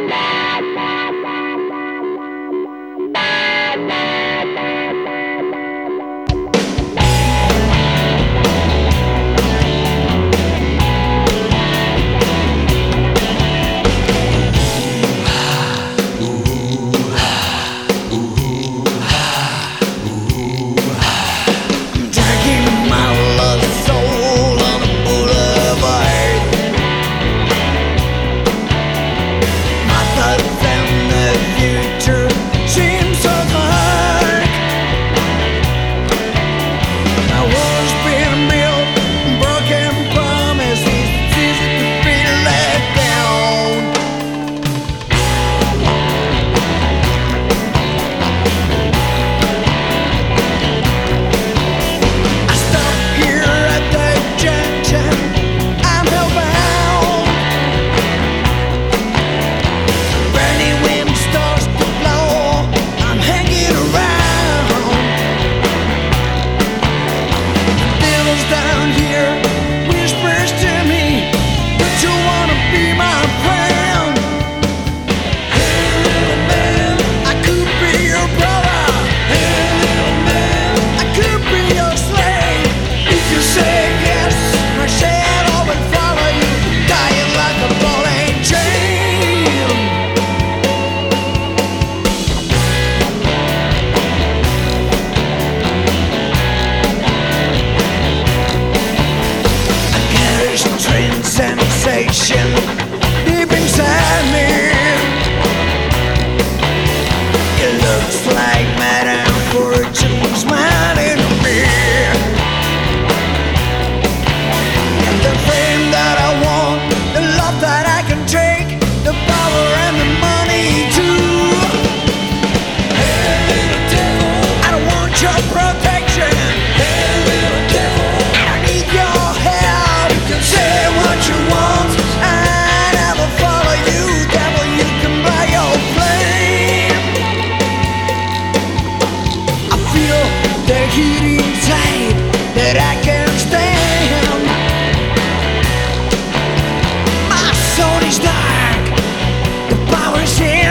deep inside me. It looks like Madame Fortune smiling at me. Get the fame that I want, the love that I can take, the power and the money too. Hey little devil, I don't want your protection. Hey little devil, I don't need your help. You can say what you want, I never follow you. Devil, you can buy your flame. I feel the heat inside that I can't stand. My soul is dark, the power is in